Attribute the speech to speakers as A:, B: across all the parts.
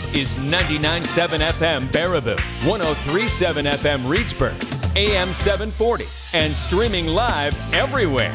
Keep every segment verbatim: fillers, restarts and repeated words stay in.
A: This is ninety-nine point seven F M Baraboo, one oh three point seven F M Reedsburg, A M seven forty, and streaming live everywhere.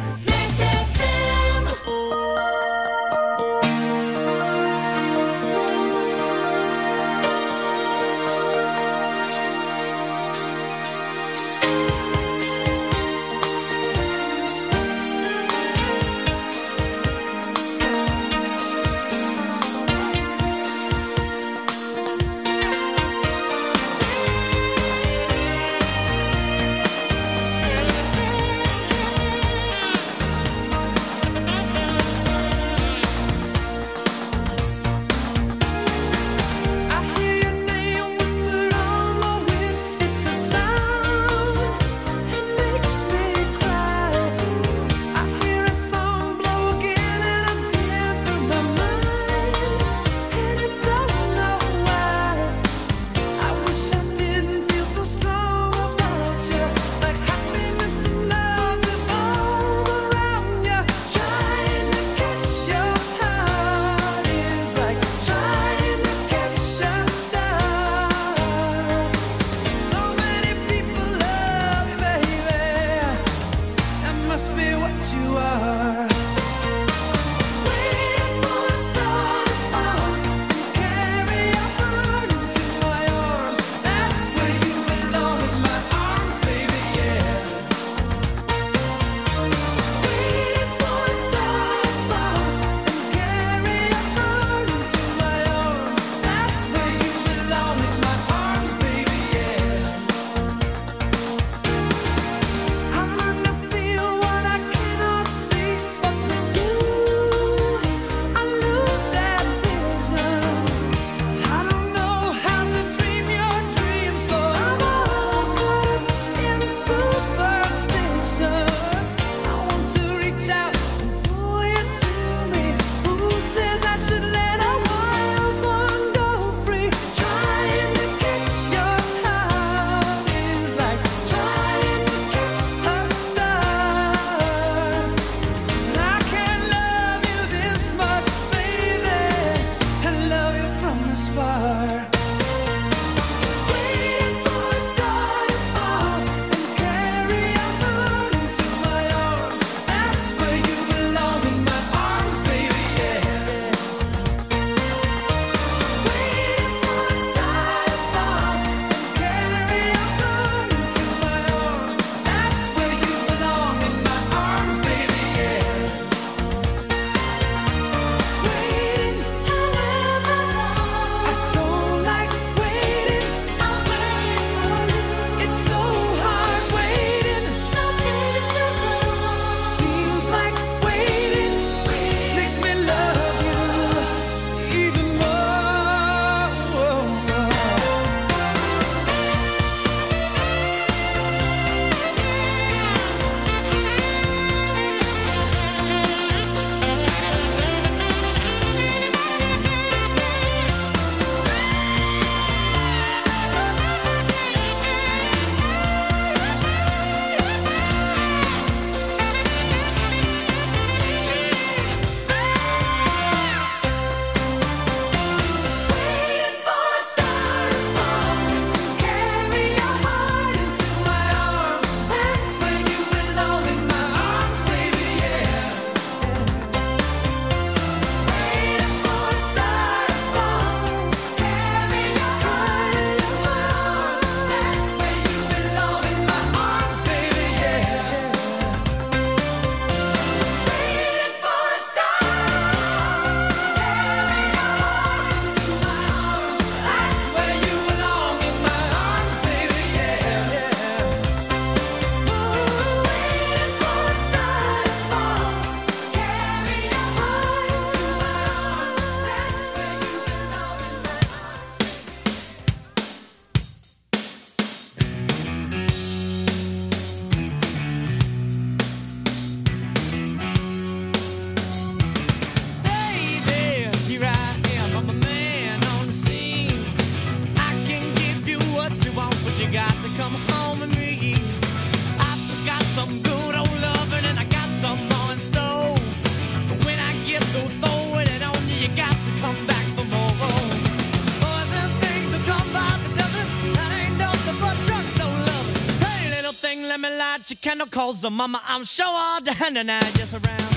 B: light your candle, cause the mama, I'm sure all the hand and I just around.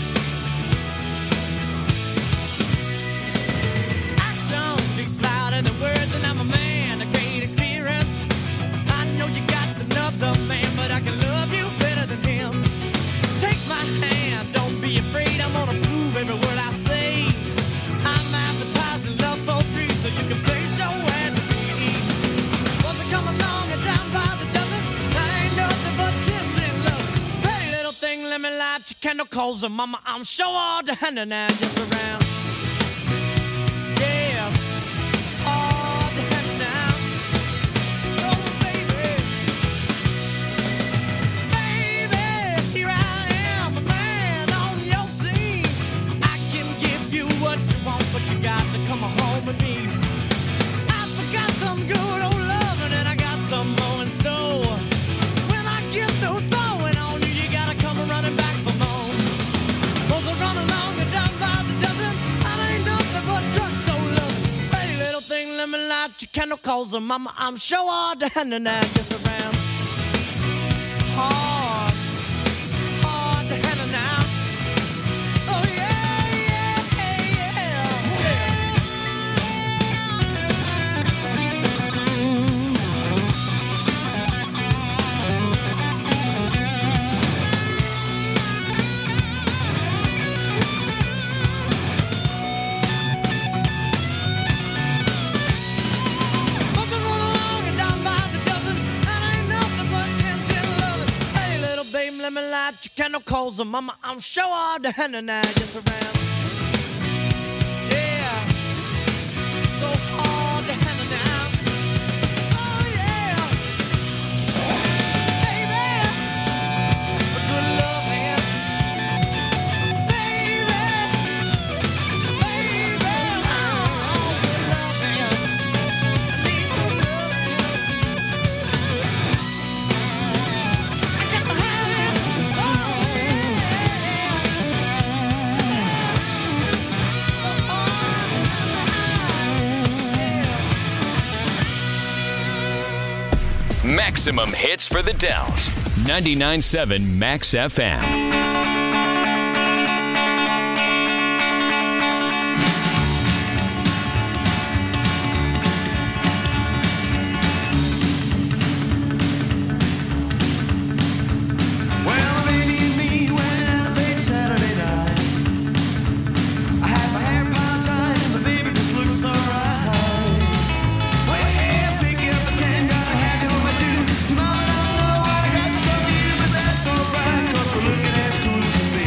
B: Action speaks louder than words, and I'm a man of great experience. I know you got another man, but I can love you better than him. Take my hand, don't be afraid, I'm gonna prove every word I say. I'm advertising love for free, so you can place your hand to me. Once I come along and down by the dozen, I ain't nothing but kissing love. Pretty little thing, let me light your candle, cause the mama, I'm sure all the hand and I just around. Yeah, all the hand now. Oh, baby. Baby, here I am, a man on your scene. I can give you what you want, but you got to come home with me. I forgot some good old loving, and I got some more in store. When I get through throwing on you, you gotta come running back for more. Once I run along and down by the dozen, I ain't nothing but drugstore loving. Pretty little thing, let me light your candle, cause the mama, I'm sure all the hand and I just around. Hard, hard to handle now. Oh yeah, yeah, yeah, yeah. Once I run along and down by the dozen, that ain't nothing but ten, ten loving. Hey, little babe, let me light your candle, cause the mama, I'm sure all the hand and I just around. Yeah, so hard to handle now. Oh yeah, baby, a good love hand. Baby, baby, oh, good love hand. I need good love hand. I got to have it. Oh yeah.
A: Maximum hits for the Dells. ninety-nine point seven Max F M.
C: Well, lady and me went out late Saturday night. I had my hair piled tight, but baby just looked so right. Well, hey, pick up a ten, gotta have you on my two. Mama, I don't know what I got from you, but that's alright, 'cause we're looking as cool as can be.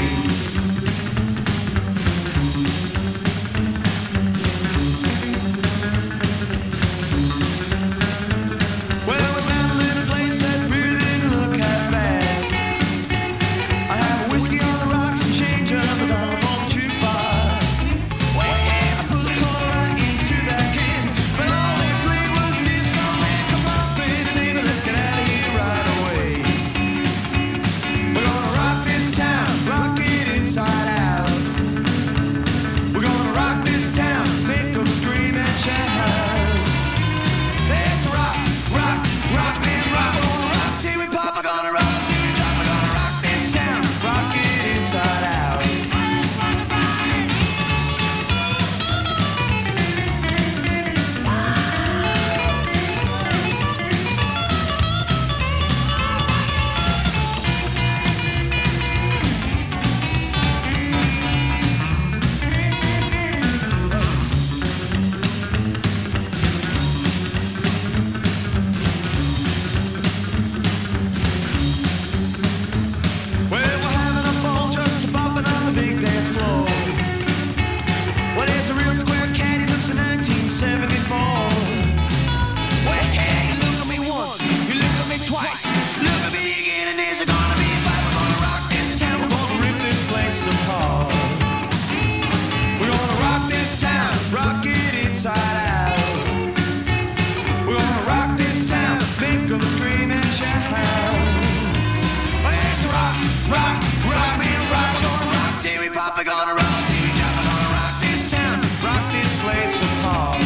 C: Well, we found a little place that really didn't look half bad. I have a whiskey on the rocks and change up a dollar for the jukebox. Well, yeah, I put a quarter right into that can, but all they played was disco man. Come on, baby, baby, let's get out of here right away. We're gonna rock this town, rock it inside out. We're gonna rock this town, make them scream and shout. Let's rock, rock, rock, man, rock. We're gonna rock till we pop. We're gonna rock till we drop. We're gonna rock this town, rock it inside out. Well, we're having a ball just bumping on the big dance floor. Well, there's a real square cat, he looks in nineteen seventy-four. Well, hey, you look at me once, you look at me twice, look at me again, and there's gonna be a fight. We're gonna rock this town, we're gonna rip this place apart. We're gonna rock this town, rock it inside out. We're gonna rock this town, make them scream and shout. Let's rock, rock, rock, man, rock. We're gonna rock till we pop. We're gonna rock till we drop. We're gonna rock this town, rock this place apart.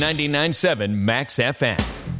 A: ninety-nine point seven Max F M.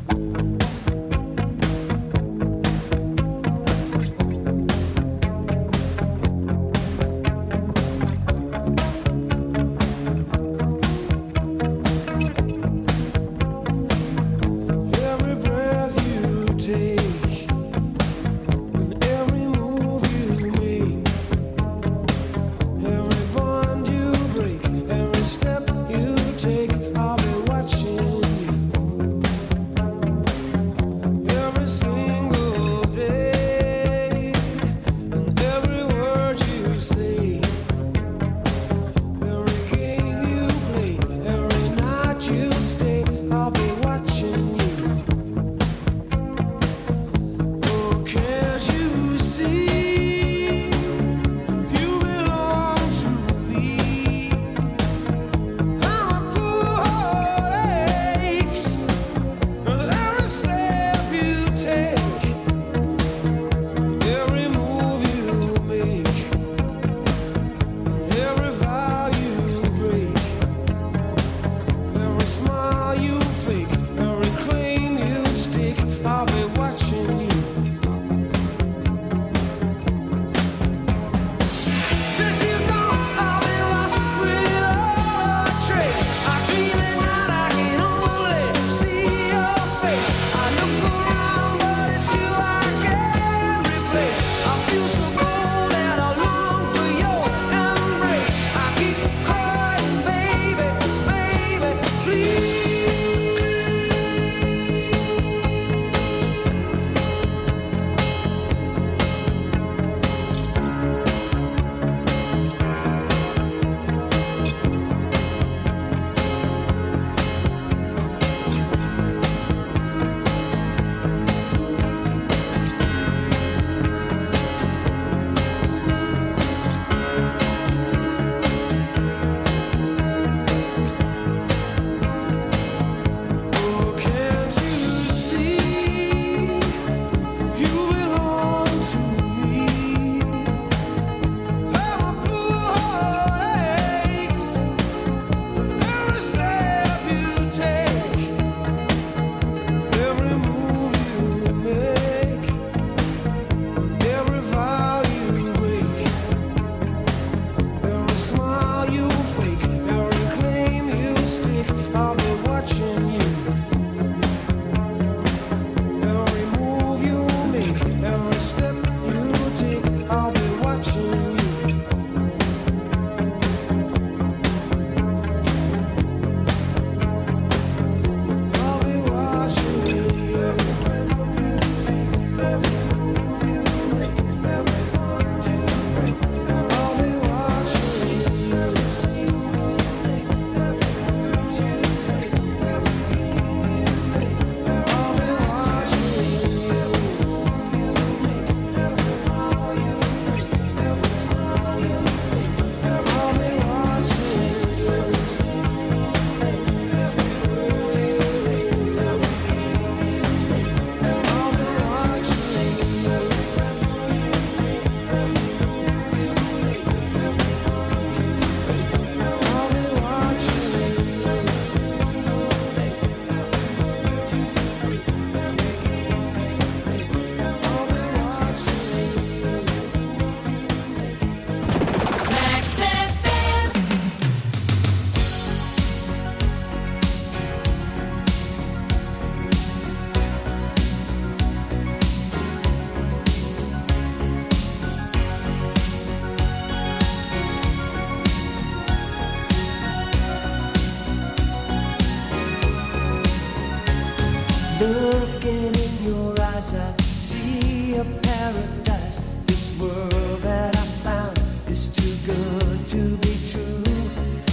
D: Looking in your eyes, I see a paradise. This world that I found is too good to be true.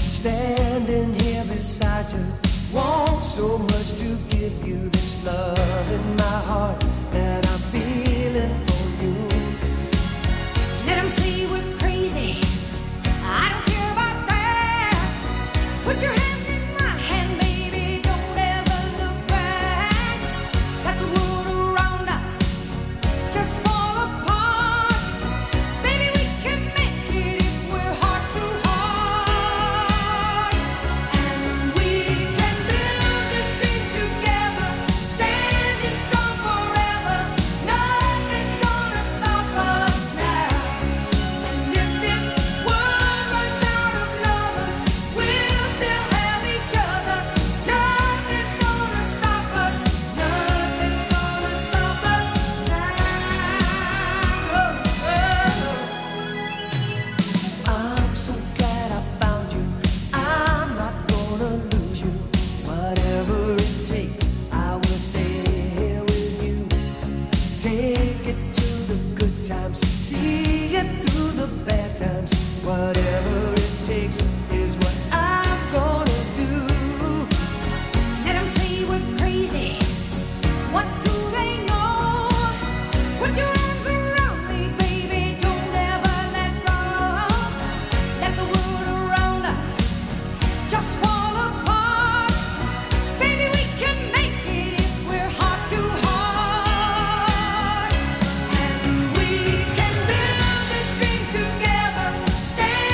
D: Standing here beside you, want so much to give you this love in my heart that I'm feeling for you.
E: Let them say we're crazy, I don't care about that. Put your hand in my hand, baby, don't ever look back. Let the world around us just fall apart. Baby, we can make it if we're heart to heart. And we can build
D: Whatever it takes is what I'm gonna do.
E: Let 'em say we're crazy. What do they know? Put your arms around me, baby. Don't ever let go. Let the world around us just fall apart. Baby, we can make it if we're heart to heart. And we can build this dream together. Stand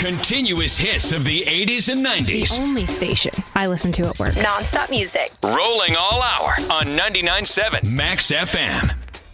A: Continuous hits of the eighties and nineties.
F: Only station I listen to at work.
G: Non-stop music.
A: Rolling all hour on ninety-nine point seven Max F M.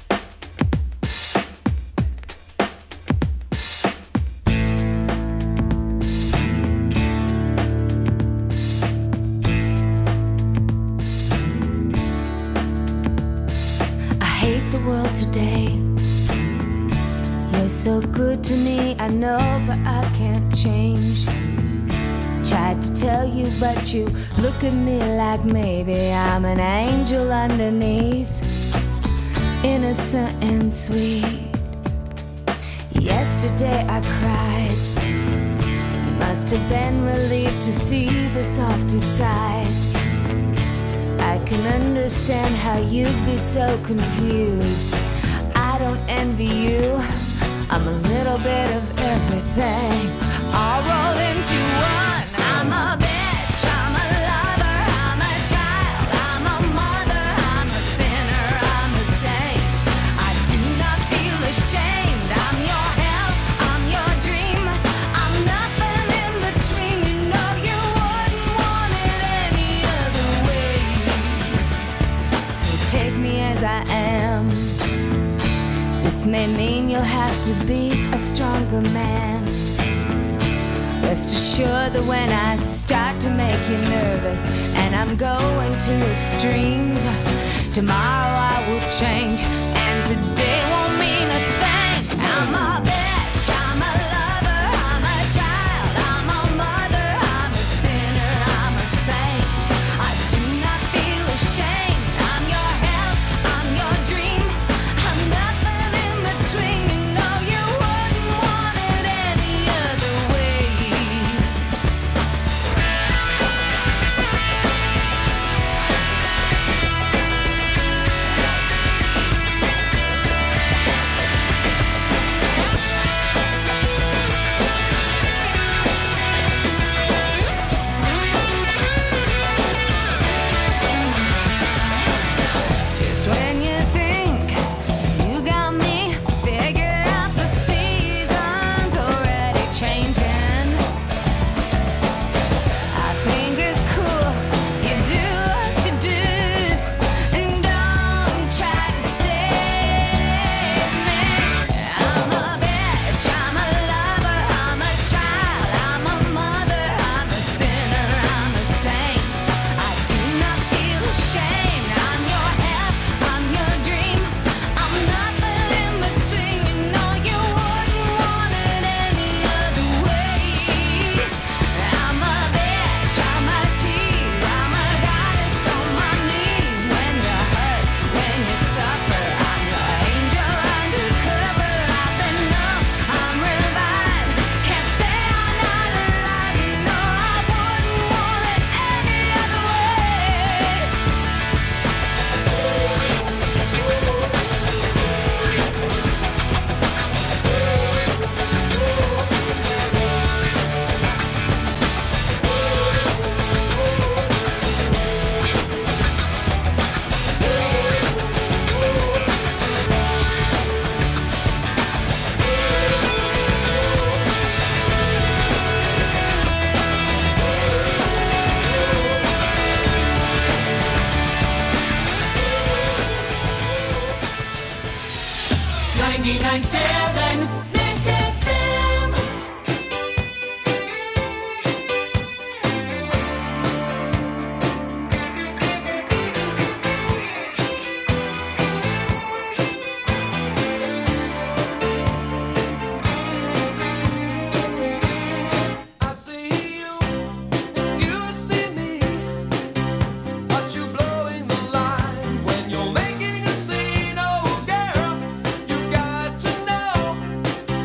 E: I hate the world today. You're so good to me, I know, but I can't change. Tried to tell you, but you look at me like maybe I'm an angel underneath, innocent and sweet. Yesterday I cried. You must have been relieved to see the softer side. I can understand how you'd be so confused. I don't envy you. I'm a little bit of everything, all rolled into one. I'm a bitch, I'm a lover, I'm a child, I'm a mother, I'm a sinner, I'm a saint. I do not feel ashamed. I'm your hell, I'm your dream. I'm nothing in between. You know you wouldn't want it any other way. So take me as I am. This may mean you'll have to be a stronger man. Rest assured that when I start to make you nervous and I'm going to extremes, tomorrow I will change and today won't mean a thing. I'm a bitch, I'm a lover, I'm a child, I'm a mother, I'm a sinner, I'm a saint. I do not feel ashamed. I'm your hell, I'm your dream. I'm nothing in between. You know you wouldn't want it any other way. Just when you think you got me figured out, the season's already changing. I think it's cool you do what you do, and don't try to save me. I'm a bitch, I'm a lover, I'm a child, I'm a mother, I'm a sinner, I'm a saint. I do not feel ashamed. I'm your hell, I'm your dream. I'm nothing in between. You know you wouldn't want it any other way. I'm a bitch, I'm a tease, I'm a goddess on my knees. When you hurt, when you suffer, I'm your angel undercover. I've been numb, I'm revived. Can't say I'm not alive. You know I wouldn't want it any other way. ninety-nine point seven Max F M.
C: I see you, you see me. But you blowing the line when you're making a scene. Oh girl, you got to know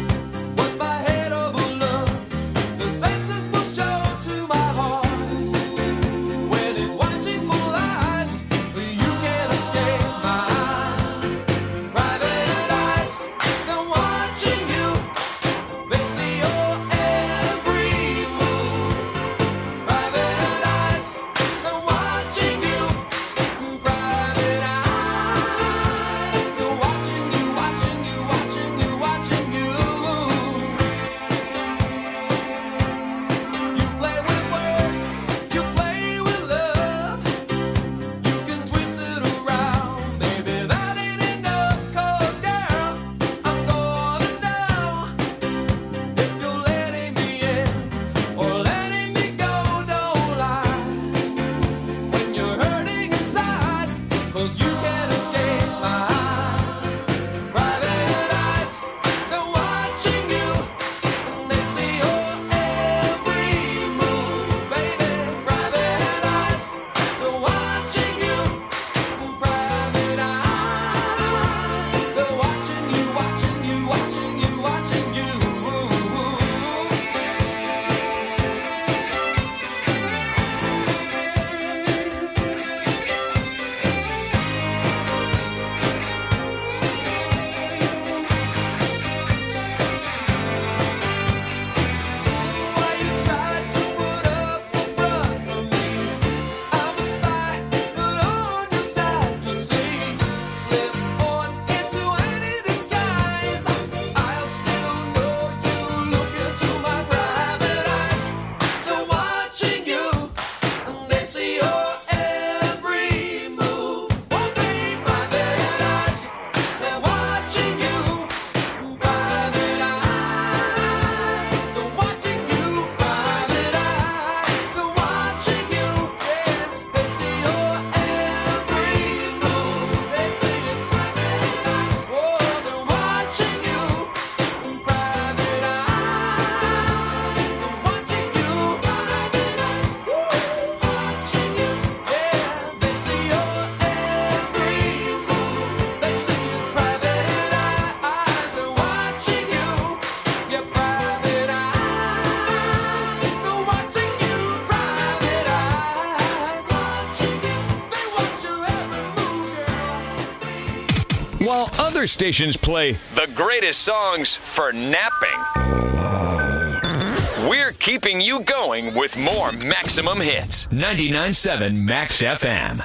A: while other stations play the greatest songs for napping. We're keeping you going with more Maximum Hits. ninety-nine point seven Max F M.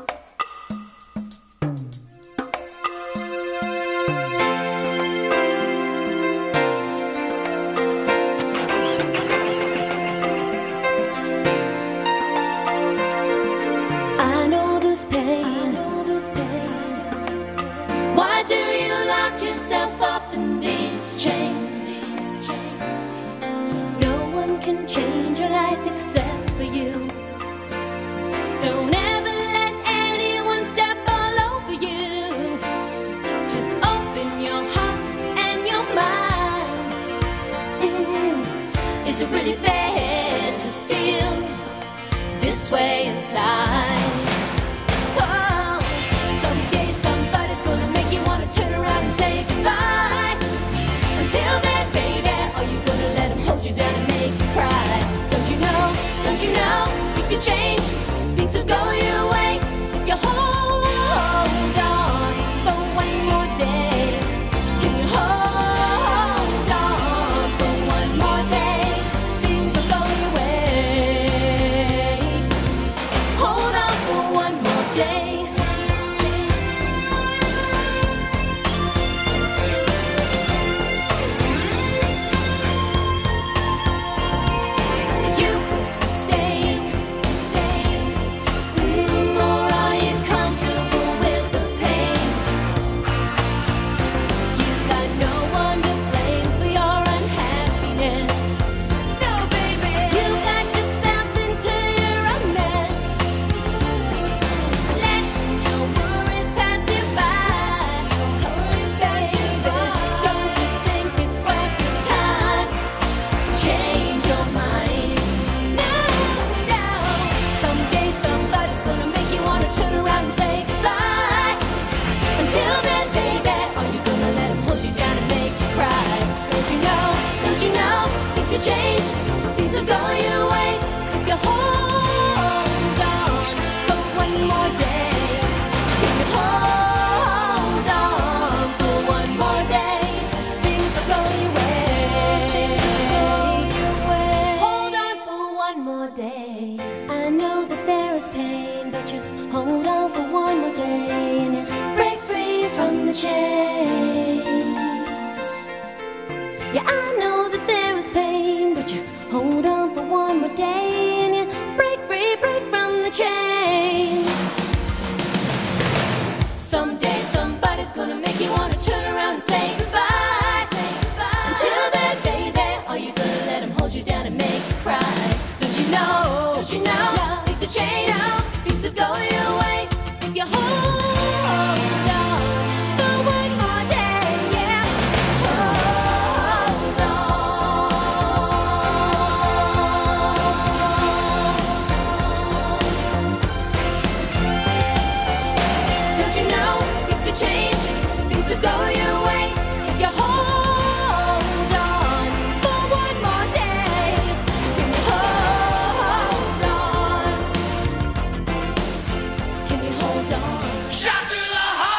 E: I know this pain. Why do you lock yourself up in these chains? No one can change your life except for you. Don't ever let anyone step all over you. Just open your heart and your mind. Mm-hmm. Is it really fair to feel this way inside? Oh, someday somebody's gonna make you wanna turn around and say goodbye. Until then, baby, are you gonna let him hold you down and make you cry? Don't you know, don't you know, things will change, things will go your way if you hold on for one more day. Can you hold on for one more day? Things will go your way. Hold on for one more day. You could sustain, mm, or are you comfortable with the pain? You've got no one to blame for your unhappiness. No, baby, you got yourself into your own mess. Let your worries pass you by. Worries pass you by. Don't you think it's worth your time to change your mind? No, no. Someday somebody's gonna make you wanna turn around and say goodbye. Until then, baby, are you gonna let him hold you down and make you cry? Don't you know, don't you know, things will change, things will go your way if you hold on for one more day. If you hold on for one more day, things will go your way. Hold on for one more day. I know that there is pain, but you hold on for one more day and you break free from the chains. Yeah, I know that there is pain, but you hold on for one more day and you break free, break from the chains. Someday somebody's gonna make you wanna turn around and say goodbye. Until then, baby, are you gonna let him hold you down and make you cry? Don't you know, don't you know, things will change, things will go your way if you hold on for one more day, yeah. Hold on. Don't you know, things will change, things will go your way if you hold on for one more day. Can you hold on? Can you hold on?
C: Shot through the heart.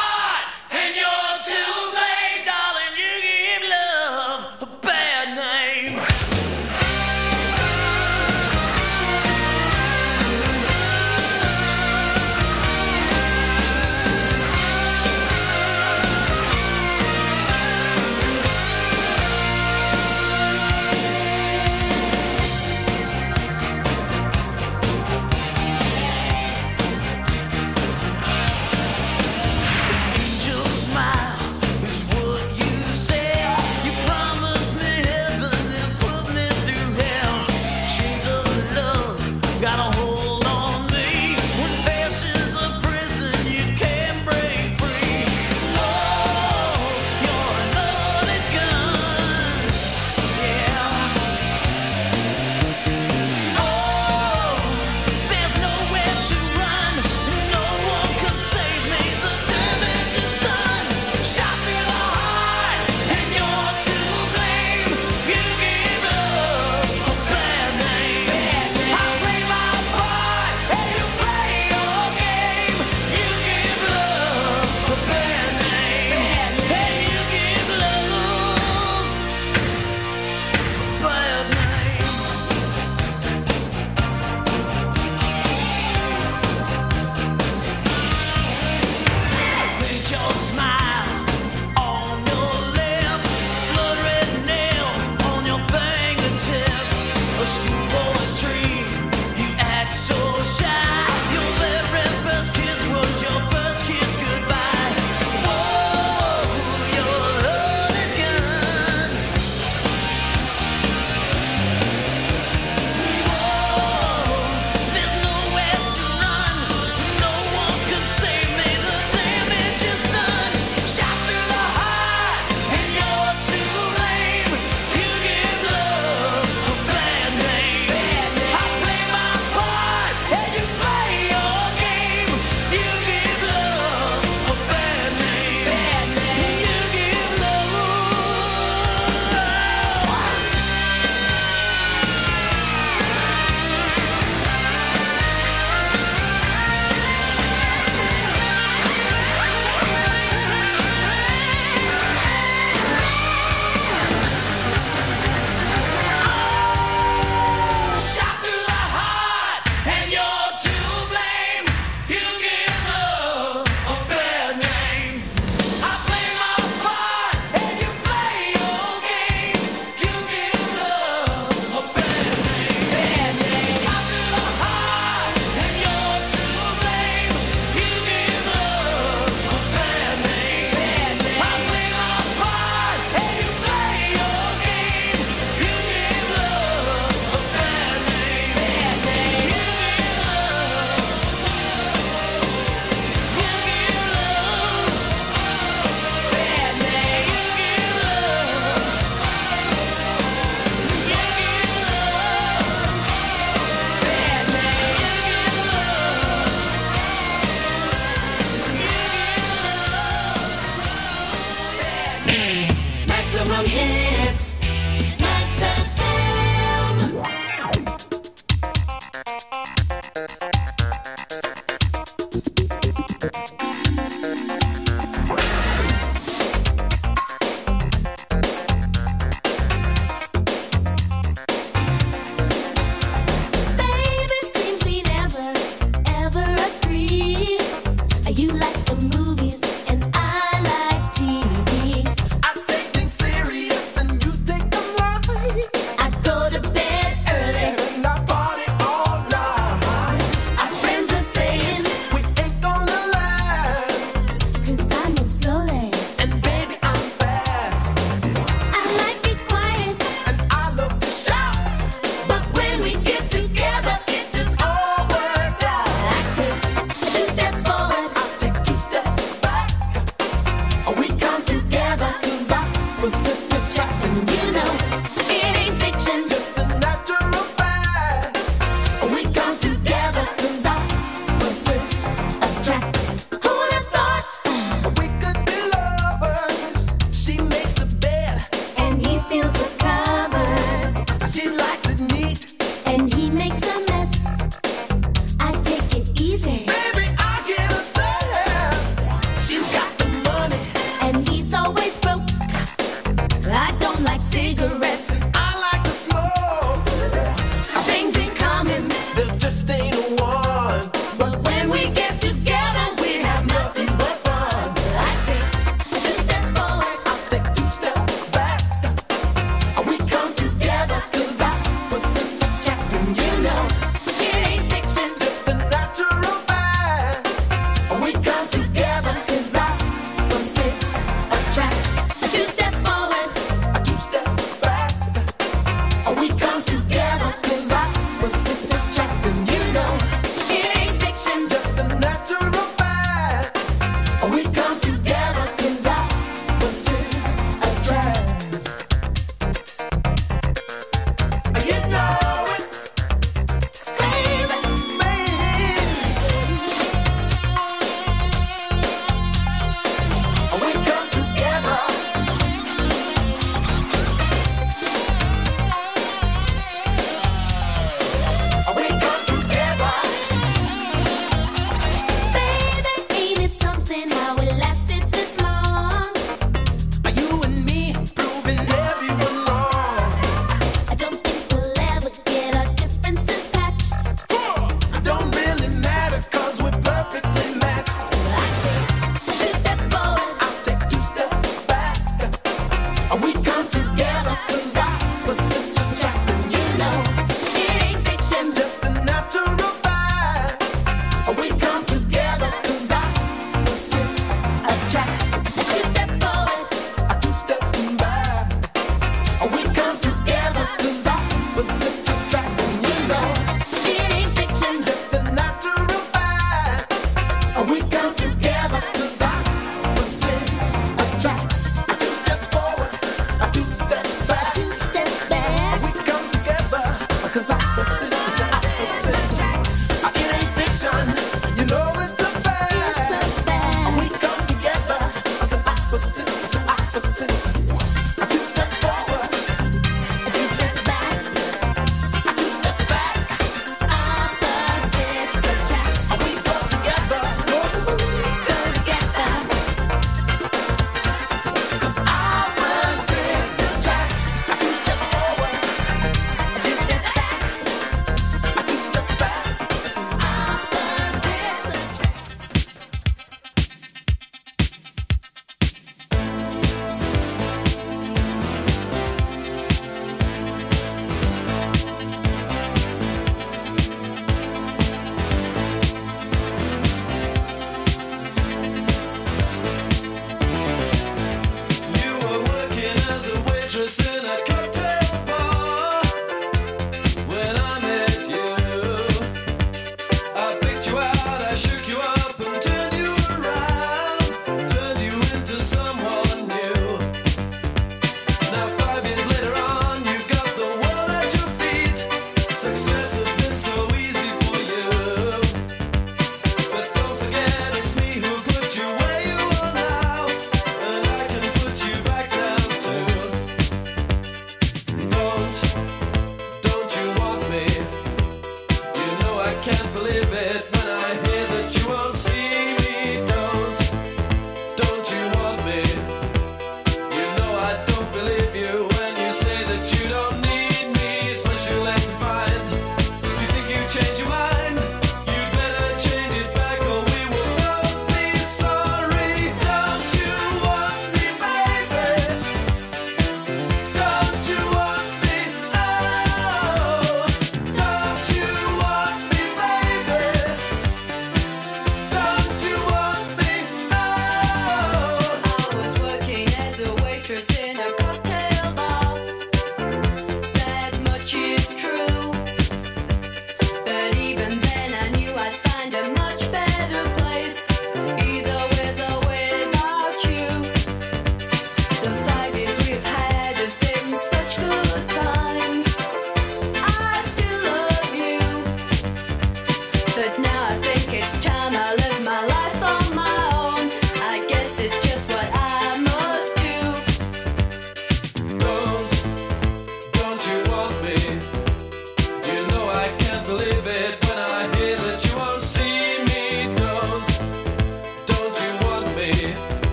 C: Party all night. Our friends are saying we ain't gonna last.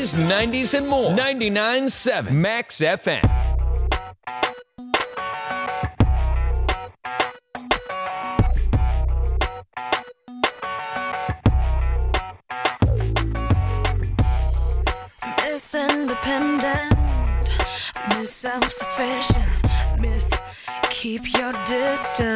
A: eighties, nineties, and more. ninety-nine point seven Max F M.
G: Miss Independent, Miss Self-Sufficient, Miss Keep Your Distance,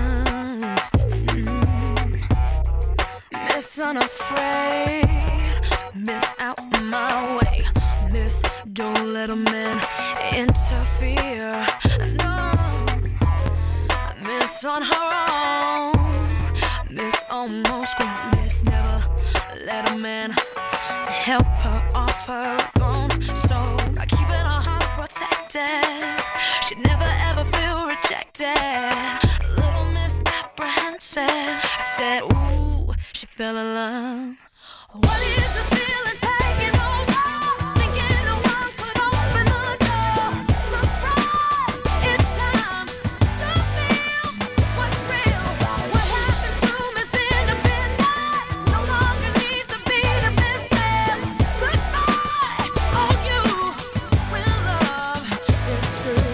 G: mm. Miss Unafraid, Miss Out My Way, Miss Don't Let a Man Interfere, no, Miss On Her Own, Miss Almost Grown, Miss Never Let a Man help her off her throne. So by keeping her heart protected, she'd never ever feel rejected. Little Miss Apprehensive said, ooh, she fell in love. What is the feeling taking over? Thinking no one could open the door. Surprise, it's time to feel what's real. What happened to Miss Independence? No longer needs to be defensive. Goodbye, all you when love is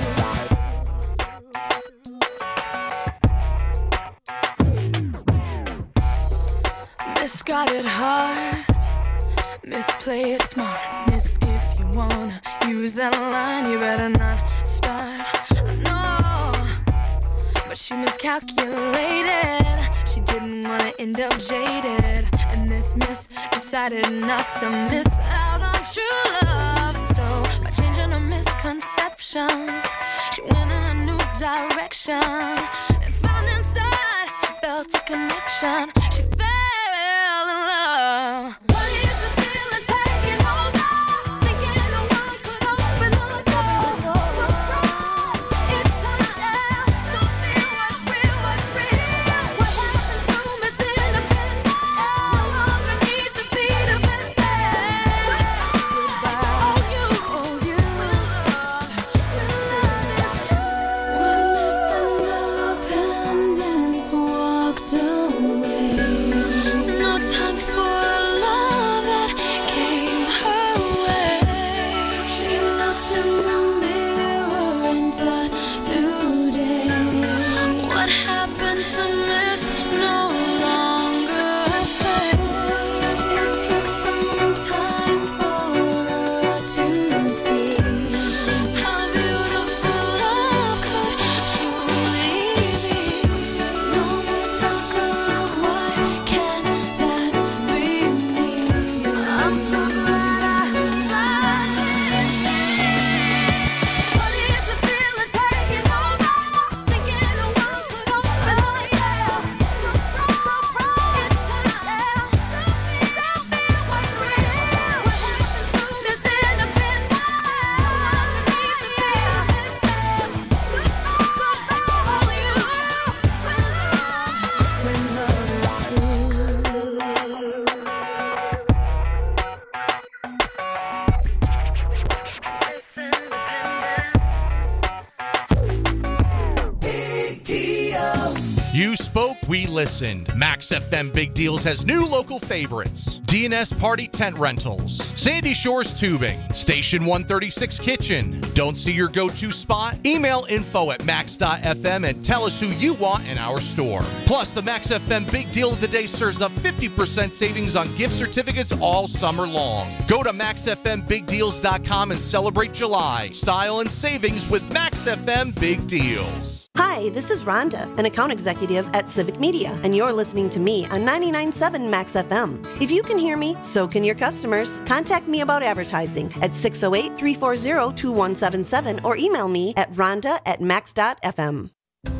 G: true. Misguided heart, misplay it smart. Miss, if you wanna use that line, you better not start. No, but she miscalculated. She didn't wanna end up jaded, and this miss decided not to miss out on true love. So by changing her misconceptions, she went in a new direction and found inside she felt a connection. She fell in love. What is the feeling taking over? Thinking no one could open the door. Surprise, it's time to feel what's real, what's real. What happened to Miss Independence? No longer need to be defensive. Goodbye, all you, all you will love. This time is true. When Miss Independence walked away, no time for love that came her way. She looked in the mirror and thought, today, what happened to Miss no longer afraid? It took some time for her to see how beautiful love could truly be. No more talk of why can't that be me? I'm so glad I found it. What is the feeling taking over? Thinking no one could open the door. Surprise, surprise, it's time to feel what's real. What happened to Miss Independence? Goodbye, all you when love is true. Miss Independence.
H: You spoke, we listened. Max F M Big Deals has new local favorites. D and S Party Tent Rentals, Sandy Shores Tubing, Station one thirty-six Kitchen. Don't see your go-to spot? Email info at max dot f m and tell us who you want in our store. Plus, the Max F M Big Deal of the Day serves up fifty percent savings on gift certificates all summer long. Go to max f m big deals dot com and celebrate July. Style and savings with Max F M Big Deals.
I: Hi, this is Rhonda, an account executive at Civic Media, and you're listening to me on ninety-nine point seven Max F M. If you can hear me, so can your customers. Contact me about advertising at six oh eight, three four zero, two one seven seven or email me at rhonda at max dot f m.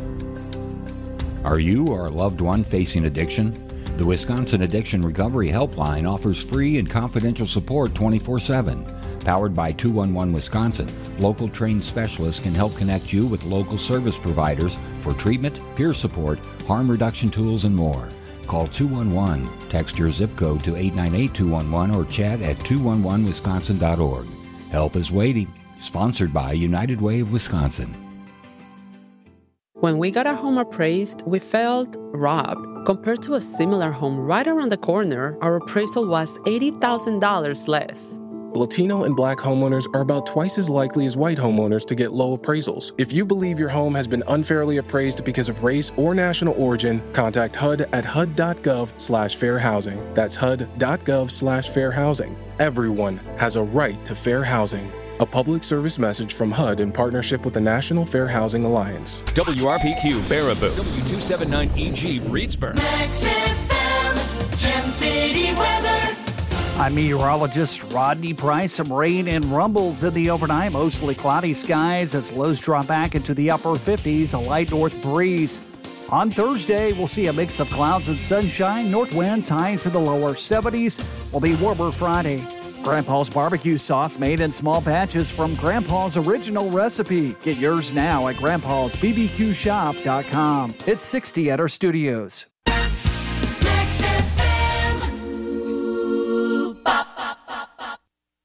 J: Are you or a loved one facing addiction? The Wisconsin Addiction Recovery Helpline offers free and confidential support twenty-four seven. Powered by two one one Wisconsin, local trained specialists can help connect you with local service providers for treatment, peer support, harm reduction tools, and more. Call two one one, text your zip code to eight nine eight two one one, or chat at two one one wisconsin dot org. Help is waiting. Sponsored by United Way of Wisconsin.
K: When we got our home appraised, we felt robbed. Compared to a similar home right around the corner, our appraisal was eighty thousand dollars less.
L: Latino and black homeowners are about twice as likely as white homeowners to get low appraisals. If you believe your home has been unfairly appraised because of race or national origin, contact H U D at H U D dot gov slash fair housing. That's H U D dot gov slash fair housing. Everyone has a right to fair housing. A public service message from H U D in partnership with the National Fair Housing Alliance.
A: W R P Q Baraboo, W two seventy-nine E G Reedsburg.
B: Max F M, Gem City weather.
M: I'm meteorologist Rodney Price. Some rain and rumbles in the overnight. Mostly cloudy skies as lows drop back into the upper fifties. A light north breeze. On Thursday, we'll see a mix of clouds and sunshine. North winds, highs in the lower seventies. Will be warmer Friday. Grandpa's barbecue sauce made in small batches from Grandpa's original recipe. Get yours now at grandpas b b q shop dot com. It's sixty at our studios.
B: Max F M. Ooh, bop, bop, bop, bop.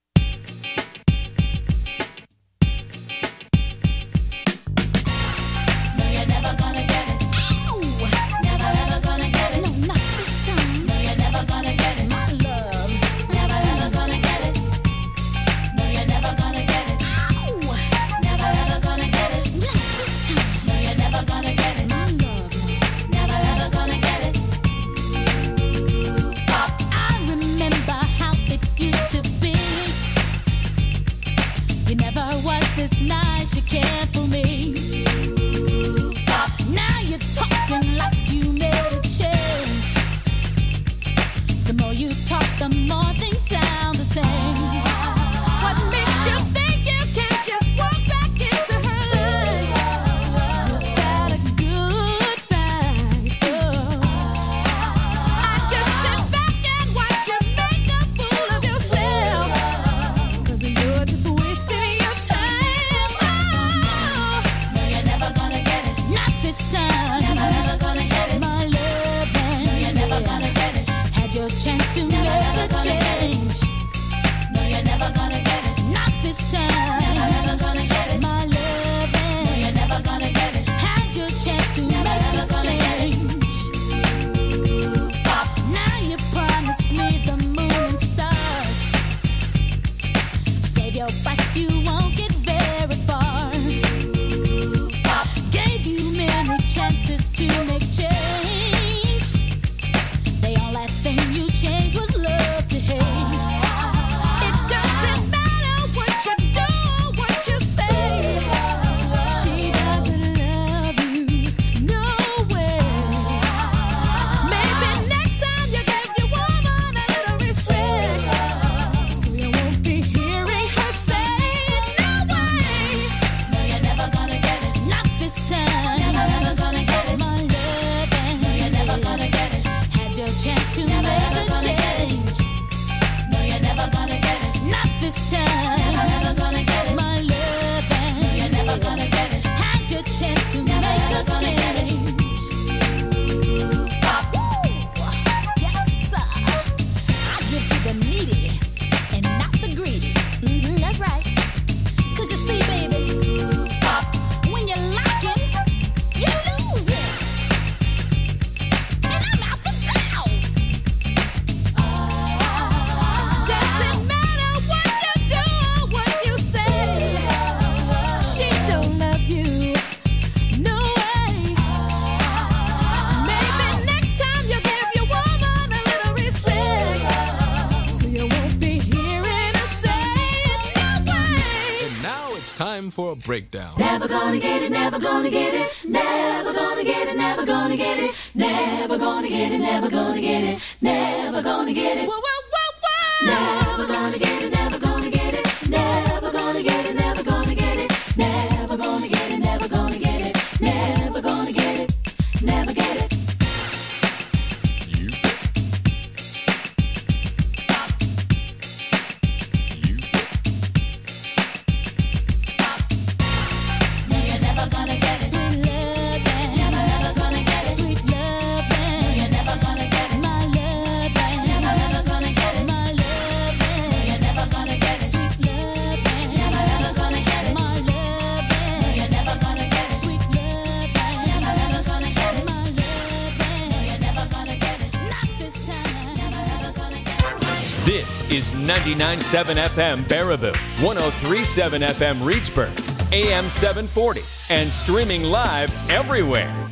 B: No, you're never gonna get it. Ow! Never ever gonna get it. No, not this time. No, you're never gonna get it. My love. Never ever gonna get it. No, you're never gonna get it. Ow! Never ever gonna get it. Not this time. No, you're never gonna get it. My love. Never ever gonna get it. Pop.
E: I remember how it used to be. You never was this nice, you cared for me.
B: Pop.
E: Now you're talking like you made a change. The more you talk, the more things sound the same. What makes you think you can just walk back into her life without a good fight? Oh. I just sit back and watch you make a fool of yourself, 'cause you're just wasting your time. Oh.
B: No, you're never gonna get it.
E: Not this time.
B: Never ever gonna get it.
E: My love,
B: No, you're never gonna get it.
E: had your chance to
B: Never
E: make
B: ever
E: a
B: gonna get it.
E: change.
B: No, you're never gonna get it.
E: Not this time.
B: Never ever gonna get it.
E: My love,
B: No, you're never gonna get it.
E: had your chance to
B: Never
E: make
B: ever
E: a
B: gonna get it.
E: change.
B: Pop.
E: Now you promised me the moon and stars. Save your breath, you won't get very far.
B: Pop.
E: Gave you many chances to make change. The only thing you changed was love to hate. It doesn't matter what you do or what you say. She doesn't love you, no way. Maybe next time you give your woman a little respect, so you won't be hearing her say, no way.
B: No, you're never gonna get it.
E: Not this time.
B: Never ever gonna get it.
E: My love,
B: No, you're never gonna get it.
E: had your chance to
B: Never
E: make
B: ever
E: a
B: gonna get it.
E: change.
B: No, you're never gonna get it.
E: Not this time.
B: Never ever gonna get it.
E: My love,
B: No, you're never gonna get it.
E: had your chance to
B: Never
E: make
B: ever
E: a
B: gonna get it.
E: change.
B: Pop.
E: Yes, sir. I give to the needy and not the greedy. Mm-hmm, that's right. 'Cause you see, baby,
B: Pop.
E: when you're lacking, you lose it. And I'm out the door. Doesn't matter what you do or what you say. She don't love you, no way. Maybe next time you give your woman a little respect, so you won't be hearing her say, no way.
N: And now it's time for a breakdown.
B: Never gonna get it, never gonna get it, never gonna get it, never gonna get it, never gonna get it, never gonna get it, never gonna get it.
E: Whoa, whoa, whoa, whoa.
B: Never gonna get it, never gonna get it, never gonna get it, never gonna get it, never gonna get it, never gonna get it, never gonna get it, never get it.
N: You bet. You bet.
B: No, you're never gonna get it.
E: Sweet loving,
B: Never ever gonna get it.
E: sweet
B: No,
E: loving,
B: you're never gonna get it.
E: my loving,
B: Never ever gonna get it.
E: my loving.
A: This is ninety-nine point seven F M Baraboo, one oh three point seven F M Reedsburg, A M seven forty, and streaming live everywhere.